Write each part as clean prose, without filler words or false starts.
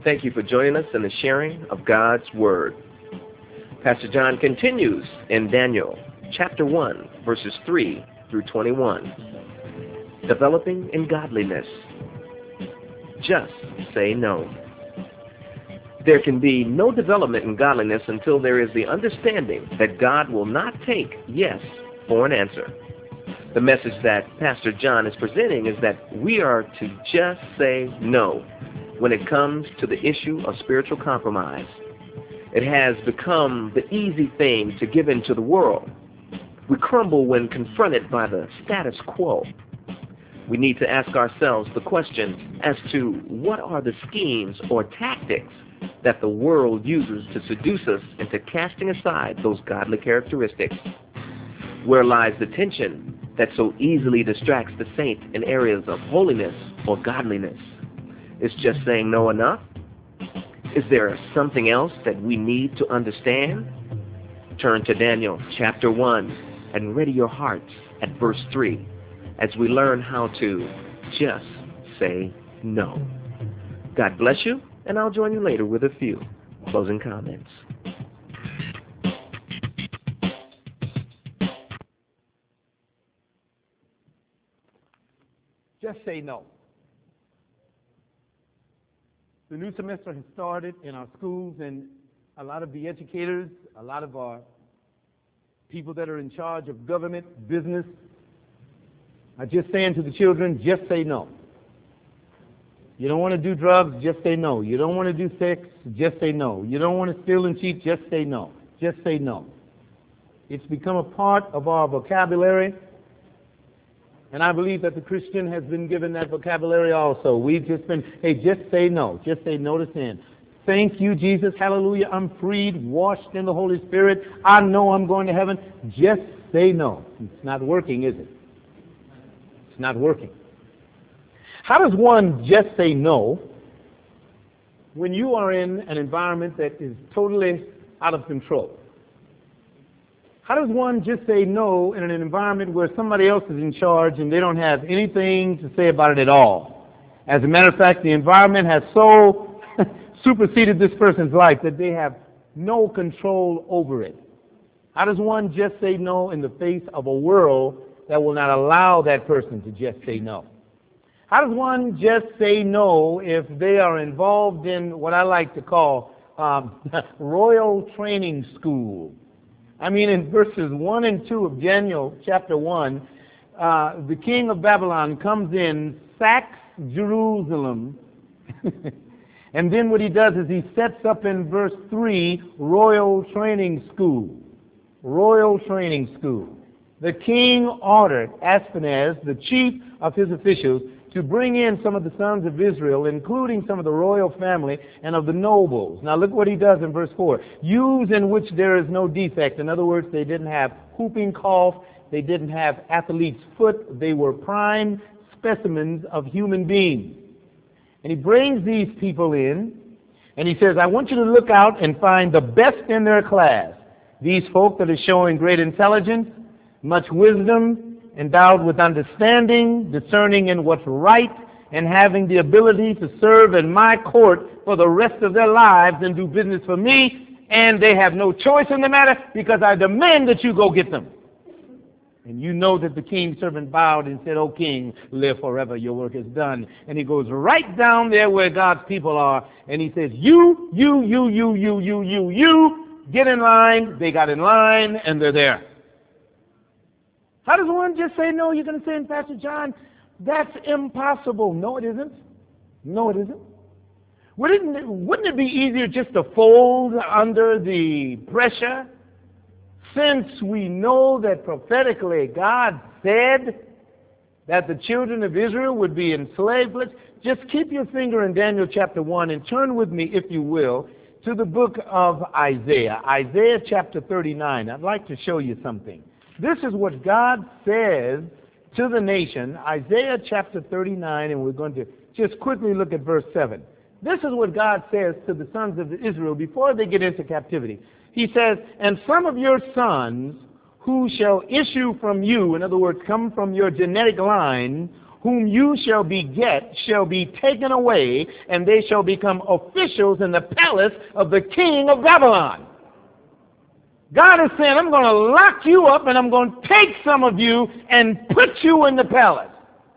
Thank you for joining us in the sharing of God's Word. Pastor John continues in Daniel chapter 1, verses 3 through 21. Developing in godliness. Just say no. There can be no development in godliness until there is the understanding that God will not take yes for an answer. The message that Pastor John is presenting is that we are to just say no when it comes to the issue of spiritual compromise. It has become the easy thing to give in to the world. We crumble when confronted by the status quo. We need to ask ourselves the question as to what are the schemes or tactics that the world uses to seduce us into casting aside those godly characteristics. Where lies the tension that so easily distracts the saint in areas of holiness or godliness? Is just saying no enough? Is there something else that we need to understand? Turn to Daniel chapter 1 and ready your hearts at verse 3 as we learn how to just say no. God bless you, and I'll join you later with a few closing comments. Just say no. The new semester has started in our schools, and a lot of the educators, a lot of our people that are in charge of government, business, are just saying to the children, just say no. You don't want to do drugs, just say no. You don't want to do sex, just say no. You don't want to steal and cheat, just say no. Just say no. It's become a part of our vocabulary, and I believe that the Christian has been given that vocabulary also. We've just been, hey, just say no. Just say no to sin. Thank you, Jesus. Hallelujah. I'm freed, washed in the Holy Spirit. I know I'm going to heaven. Just say no. It's not working, is it? It's not working. How does one just say no when you are in an environment that is totally out of control? How does one just say no in an environment where somebody else is in charge and they don't have anything to say about it at all? As a matter of fact, the environment has so superseded this person's life that they have no control over it. How does one just say no in the face of a world that will not allow that person to just say no? How does one just say no if they are involved in what I like to call royal training school? I mean, in verses 1 and 2 of Daniel chapter 1, the king of Babylon comes in, sacks Jerusalem, and then what he does is he sets up in verse 3 royal training school. Royal training school. The king ordered Ashpenaz, the chief of his officials, to bring in some of the sons of Israel, including some of the royal family and of the nobles. Now look what he does in verse 4. Youths in which there is no defect. In other words, they didn't have whooping cough. They didn't have athlete's foot. They were prime specimens of human beings. And he brings these people in, and he says, I want you to look out and find the best in their class. These folk that are showing great intelligence, much wisdom, endowed with understanding, discerning in what's right, and having the ability to serve in my court for the rest of their lives and do business for me, and they have no choice in the matter because I demand that you go get them. And you know that the king's servant bowed and said, O king, live forever, your work is done. And he goes right down there where God's people are, and he says, you, get in line. They got in line, and they're there. How does one just say no? You're going to say, Pastor John, that's impossible. No, it isn't. No, it isn't. Wouldn't it be easier just to fold under the pressure? Since we know that prophetically God said that the children of Israel would be enslaved, just keep your finger in Daniel chapter 1 and turn with me, if you will, to the book of Isaiah. Isaiah chapter 39. I'd like to show you something. This is what God says to the nation, Isaiah chapter 39, and we're going to just quickly look at verse 7. This is what God says to the sons of Israel before they get into captivity. He says, and some of your sons who shall issue from you, in other words, come from your genetic line, whom you shall beget shall be taken away, and they shall become officials in the palace of the king of Babylon. God is saying, I'm going to lock you up, and I'm going to take some of you and put you in the palace.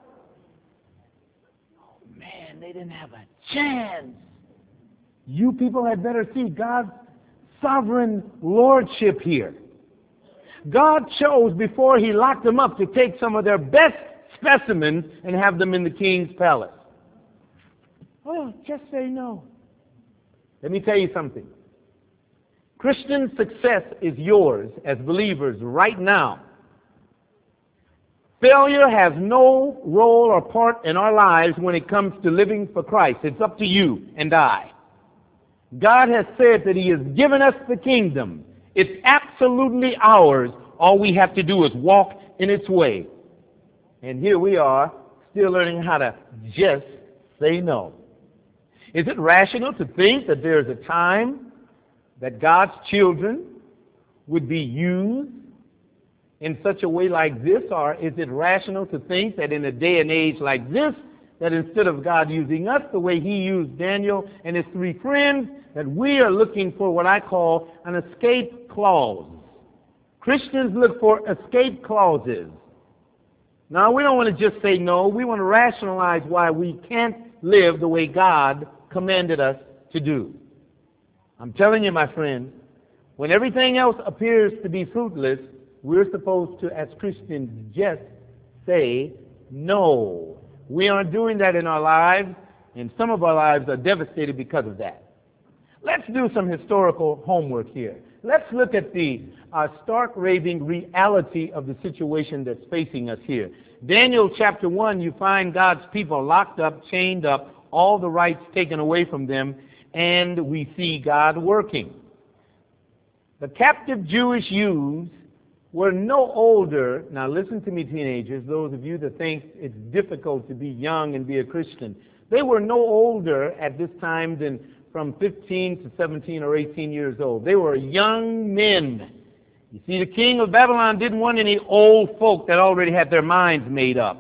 Oh, man, they didn't have a chance. You people had better see God's sovereign lordship here. God chose, before he locked them up, to take some of their best specimens and have them in the king's palace. Oh, just say no. Let me tell you something. Christian success is yours as believers right now. Failure has no role or part in our lives when it comes to living for Christ. It's up to you and I. God has said that he has given us the kingdom. It's absolutely ours. All we have to do is walk in its way. And here we are, still learning how to just say no. Is it rational to think that there is a time that God's children would be used in such a way like this? Or is it rational to think that in a day and age like this, that instead of God using us the way he used Daniel and his three friends, that we are looking for what I call an escape clause? Christians look for escape clauses. Now, we don't want to just say no. We want to rationalize why we can't live the way God commanded us to do. I'm telling you, my friend, when everything else appears to be fruitless, we're supposed to, as Christians, just say no. We aren't doing that in our lives, and some of our lives are devastated because of that. Let's do some historical homework here. Let's look at the stark raving reality of the situation that's facing us here. Daniel chapter 1, you find God's people locked up, chained up, all the rights taken away from them, and we see God working. The captive Jewish youths were no older. Now listen to me, teenagers, those of you that think it's difficult to be young and be a Christian. They were no older at this time than from 15 to 17 or 18 years old. They were young men. You see, the king of Babylon didn't want any old folk that already had their minds made up.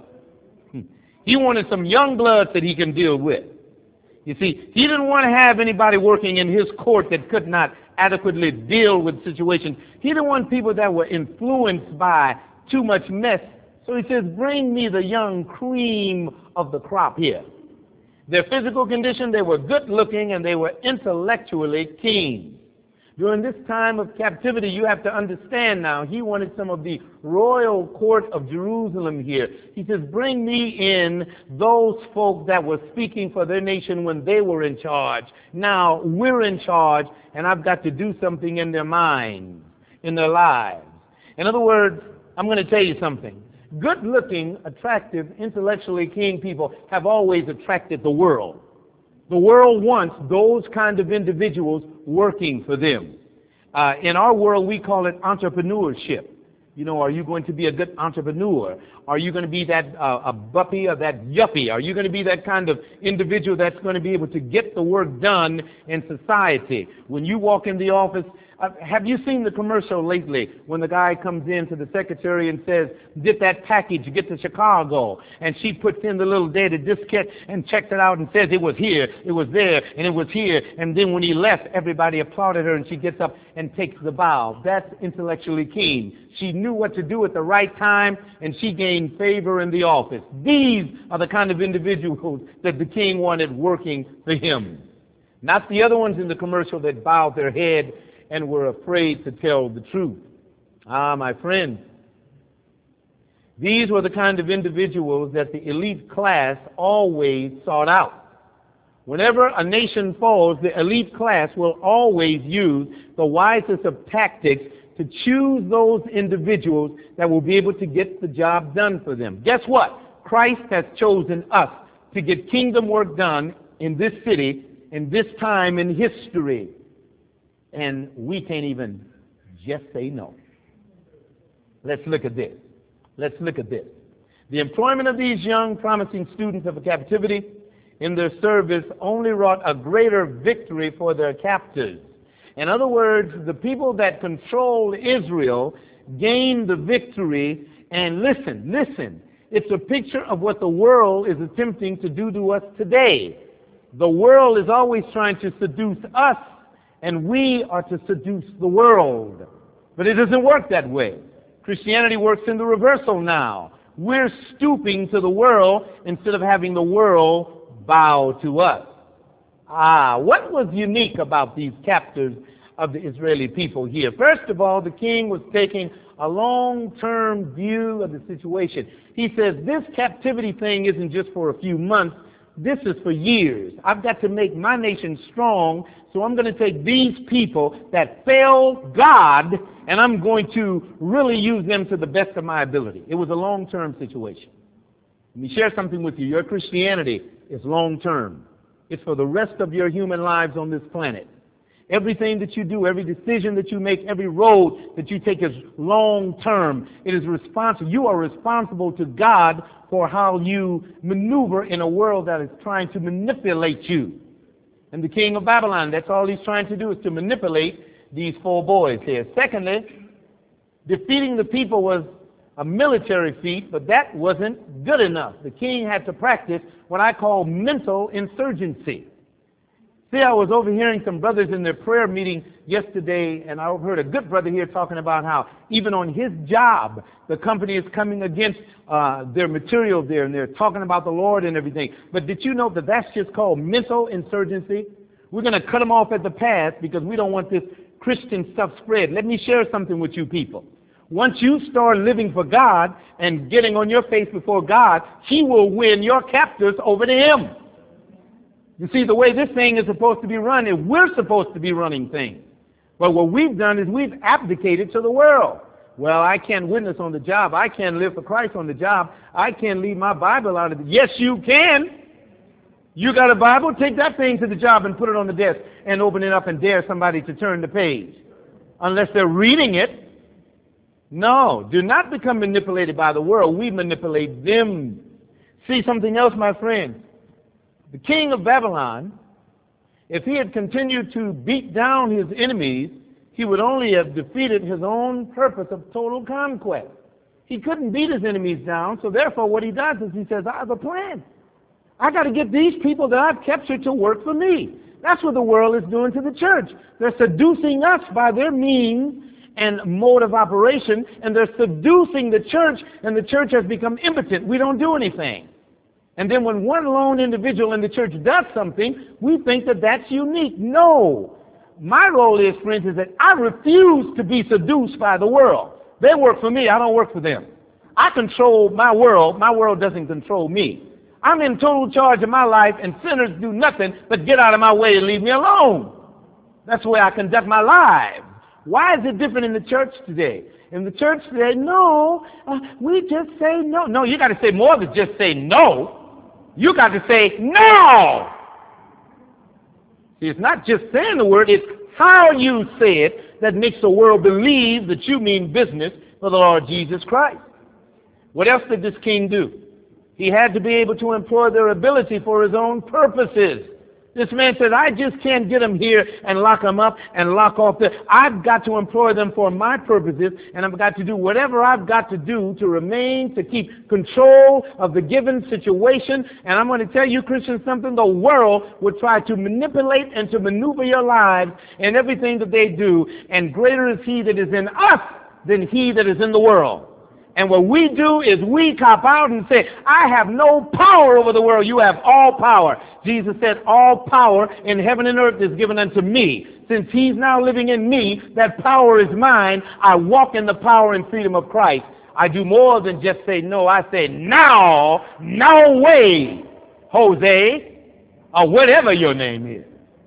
He wanted some young bloods that he can deal with. You see, he didn't want to have anybody working in his court that could not adequately deal with situations. He didn't want people that were influenced by too much mess. So he says, bring me the young cream of the crop here. Their physical condition, they were good looking and they were intellectually keen. During this time of captivity, you have to understand now, he wanted some of the royal court of Jerusalem here. He says, bring me in those folk that were speaking for their nation when they were in charge. Now we're in charge, and I've got to do something in their minds, in their lives. In other words, I'm going to tell you something. Good-looking, attractive, intellectually keen people have always attracted the world. The world wants those kind of individuals working for them. In our world, we call it entrepreneurship. You know, are you going to be a good entrepreneur? Are you going to be that a buppy or that yuppie? Are you going to be that kind of individual that's going to be able to get the work done in society? When you walk in the office, have you seen the commercial lately when the guy comes in to the secretary and says, did that package get to Chicago? And she puts in the little data diskette and checks it out and says it was here, it was there, and it was here. And then when he left, everybody applauded her and she gets up and takes the bow. That's intellectually keen. She knew what to do at the right time, and she gained favor in the office. These are the kind of individuals that the king wanted working for him. Not the other ones in the commercial that bowed their head and were afraid to tell the truth. My friends, these were the kind of individuals that the elite class always sought out. Whenever a nation falls, the elite class will always use the wisest of tactics to choose those individuals that will be able to get the job done for them. Guess what? Christ has chosen us to get kingdom work done in this city, in this time in history. And we can't even just say no. Let's look at this. Let's look at this. The employment of these young, promising students of captivity in their service only wrought a greater victory for their captors. In other words, the people that controlled Israel gained the victory, and listen, It's a picture of what the world is attempting to do to us today. The world is always trying to seduce us, and we are to seduce the world. But it doesn't work that way. Christianity works in the reversal now. We're stooping to the world instead of having the world bow to us. What was unique about these captors of the Israeli people here? First of all, the king was taking a long-term view of the situation. He says, this captivity thing isn't just for a few months. This is for years. I've got to make my nation strong, so I'm going to take these people that failed God, and I'm going to really use them to the best of my ability. It was a long-term situation. Let me share something with you. Your Christianity is long-term. It's for the rest of your human lives on this planet. Everything that you do, every decision that you make, every road that you take is long-term. It is responsible. You are responsible to God for how you maneuver in a world that is trying to manipulate you. And the king of Babylon, that's all he's trying to do, is to manipulate these 4 boys here. Secondly, defeating the people was a military feat, but that wasn't good enough. The king had to practice what I call mental insurgency. See, I was overhearing some brothers in their prayer meeting yesterday, and I overheard a good brother here talking about how even on his job, the company is coming against their material there, and they're talking about the Lord and everything. But did you know that that's just called mental insurgency? We're going to cut them off at the pass because we don't want this Christian stuff spread. Let me share something with you people. Once you start living for God and getting on your face before God, He will win your captors over to Him. You see, the way this thing is supposed to be run is we're supposed to be running things. But what we've done is we've abdicated to the world. Well, I can't witness on the job. I can't live for Christ on the job. I can't leave my Bible out of it. Yes, you can. You got a Bible? Take that thing to the job and put it on the desk and open it up and dare somebody to turn the page. Unless they're reading it. No, do not become manipulated by the world. We manipulate them. See something else, my friends. The king of Babylon, if he had continued to beat down his enemies, he would only have defeated his own purpose of total conquest. He couldn't beat his enemies down, so therefore what he does is he says, I have a plan. I got to get these people that I've captured to work for me. That's what the world is doing to the church. They're seducing us by their means and mode of operation, and they're seducing the church, and the church has become impotent. We don't do anything. And then when one lone individual in the church does something, we think that that's unique. No. My role is, friends, is that I refuse to be seduced by the world. They work for me. I don't work for them. I control my world. My world doesn't control me. I'm in total charge of my life, and sinners do nothing but get out of my way and leave me alone. That's the way I conduct my life. Why is it different in the church today? In the church today, no, we just say no. No, you got to say more than just say no. You got to say no. See, it's not just saying the word, it's how you say it that makes the world believe that you mean business for the Lord Jesus Christ. What else did this king do? He had to be able to employ their ability for his own purposes. This man said, I just can't get them here and lock them up and lock off the... I've got to employ them for my purposes, and I've got to do whatever I've got to do to remain, to keep control of the given situation. And I'm going to tell you, Christians, something. The world will try to manipulate and to maneuver your lives in everything that they do. And greater is He that is in us than he that is in the world. And what we do is we cop out and say, I have no power over the world. You have all power. Jesus said, all power in heaven and earth is given unto me. Since He's now living in me, that power is mine. I walk in the power and freedom of Christ. I do more than just say no. I say, now, no way, Jose, or whatever your name is.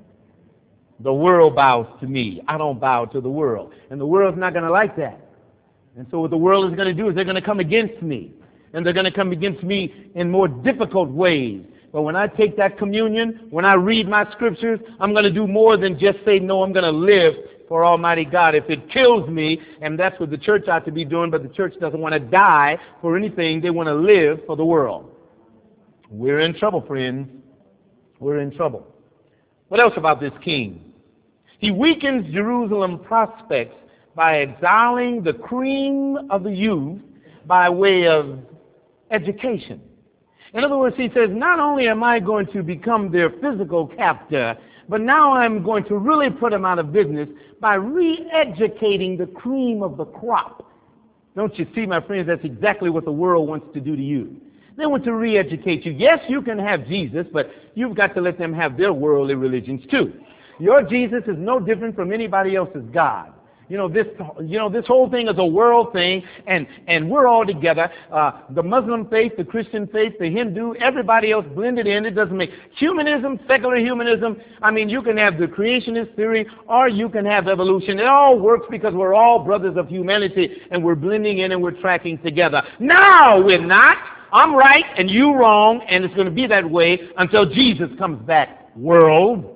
The world bows to me. I don't bow to the world. And the world's not going to like that. And so what the world is going to do is they're going to come against me. And they're going to come against me in more difficult ways. But when I take that communion, when I read my scriptures, I'm going to do more than just say no. I'm going to live for Almighty God. If it kills me, and that's what the church ought to be doing, but the church doesn't want to die for anything. They want to live for the world. We're in trouble, friends. We're in trouble. What else about this king? He weakens Jerusalem prospects by exiling the cream of the youth by way of education. In other words, he says, not only am I going to become their physical captor, but now I'm going to really put them out of business by re-educating the cream of the crop. Don't you see, my friends, that's exactly what the world wants to do to you. They want to re-educate you. Yes, you can have Jesus, but you've got to let them have their worldly religions too. Your Jesus is no different from anybody else's God. This whole thing is a world thing, and we're all together. The Muslim faith, the Christian faith, the Hindu, everybody else blended in. It doesn't make humanism, secular humanism. I mean, you can have the creationist theory, or you can have evolution. It all works because we're all brothers of humanity, and we're blending in and we're tracking together. No, we're not. I'm right and you wrong, and it's going to be that way until Jesus comes back. World.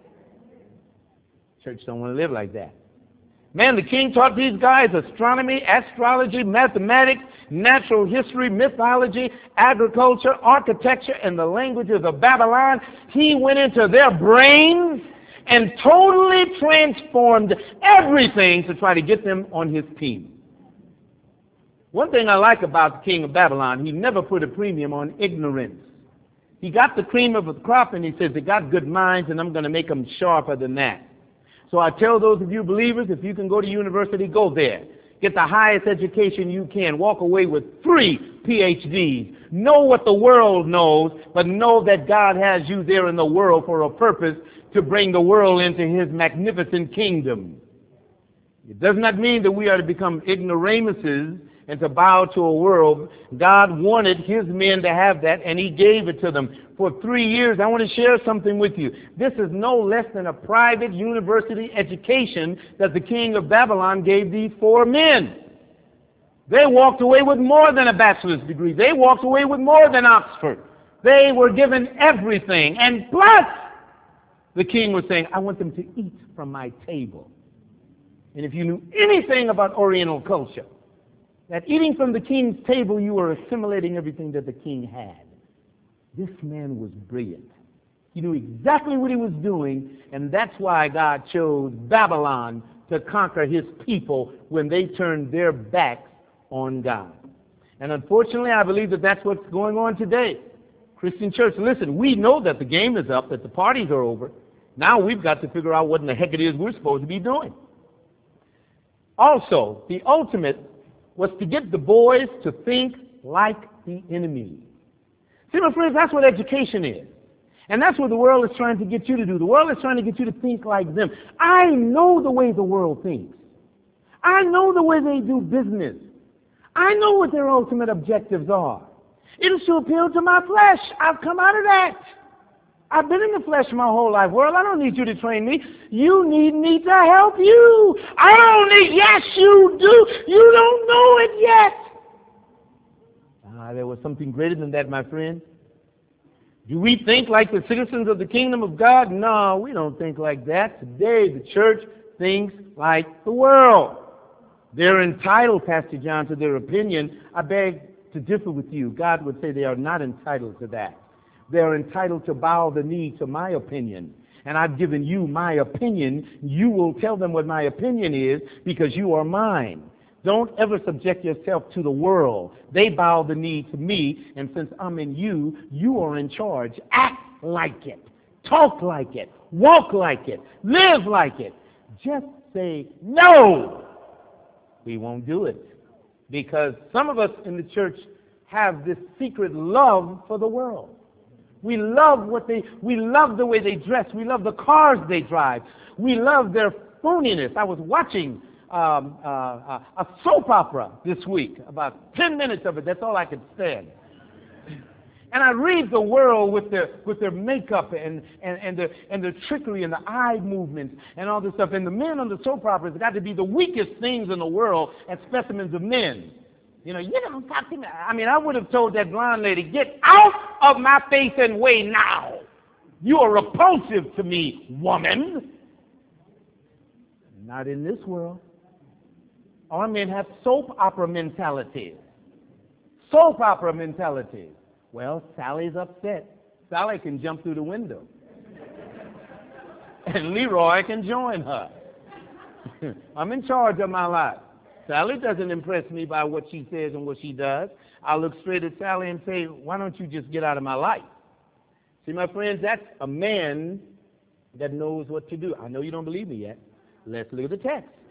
Church don't want to live like that. Man, the king taught these guys astronomy, astrology, mathematics, natural history, mythology, agriculture, architecture, and the languages of Babylon. He went into their brains and totally transformed everything to try to get them on his team. One thing I like about the king of Babylon, he never put a premium on ignorance. He got the cream of the crop, and he says, they got good minds, and I'm going to make them sharper than that. So I tell those of you believers, if you can go to university, go there. Get the highest education you can. Walk away with 3 PhDs. Know what the world knows, but know that God has you there in the world for a purpose to bring the world into his magnificent kingdom. It does not mean that we are to become ignoramuses and to bow to a world. God wanted his men to have that, and he gave it to them. For 3 years, I want to share something with you. This is no less than a private university education that the king of Babylon gave these 4 men. They walked away with more than a bachelor's degree. They walked away with more than Oxford. They were given everything. And plus, the king was saying, I want them to eat from my table. And if you knew anything about Oriental culture, that eating from the king's table, you were assimilating everything that the king had. This man was brilliant. He knew exactly what he was doing, and that's why God chose Babylon to conquer his people when they turned their backs on God. And unfortunately, I believe that that's what's going on today. Christian church, listen, we know that the game is up, that the parties are over. Now we've got to figure out what in the heck it is we're supposed to be doing. Also, the ultimate was to get the boys to think like the enemy. See, my friends, that's what education is. And that's what the world is trying to get you to do. The world is trying to get you to think like them. I know the way the world thinks. I know the way they do business. I know what their ultimate objectives are. It is to appeal to my flesh. I've come out of that. I've been in the flesh my whole life. World, I don't need you to train me. You need me to help you. I don't need, yes, you do. You don't know it yet. There was something greater than that, my friend. Do we think like the citizens of the kingdom of God? No, we don't think like that. Today, the church thinks like the world. They're entitled, Pastor John, to their opinion. I beg to differ with you. God would say they are not entitled to that. They're entitled to bow the knee to my opinion. And I've given you my opinion. You will tell them what my opinion is because you are mine. Don't ever subject yourself to the world. They bow the knee to me, and since I'm in you, you are in charge. Act like it. Talk like it. Walk like it. Live like it. Just say no. We won't do it because some of us in the church have this secret love for the world. We love we love the way they dress. We love the cars they drive. We love their phoniness. I was watching a soap opera this week, about 10 minutes of it. That's all I could stand. And I read the world with their makeup and their trickery and the eye movements and all this stuff. And the men on the soap operas have got to be the weakest things in the world as specimens of men. You don't talk to me. I mean, I would have told that blonde lady, get out of my face and way now. You are repulsive to me, woman. Not in this world. Our men have soap opera mentality. Soap opera mentality. Well, Sally's upset. Sally can jump through the window. And Leroy can join her. I'm in charge of my life. Sally doesn't impress me by what she says and what she does. I'll look straight at Sally and say, why don't you just get out of my life? See, my friends, that's a man that knows what to do. I know you don't believe me yet. Let's look at the text.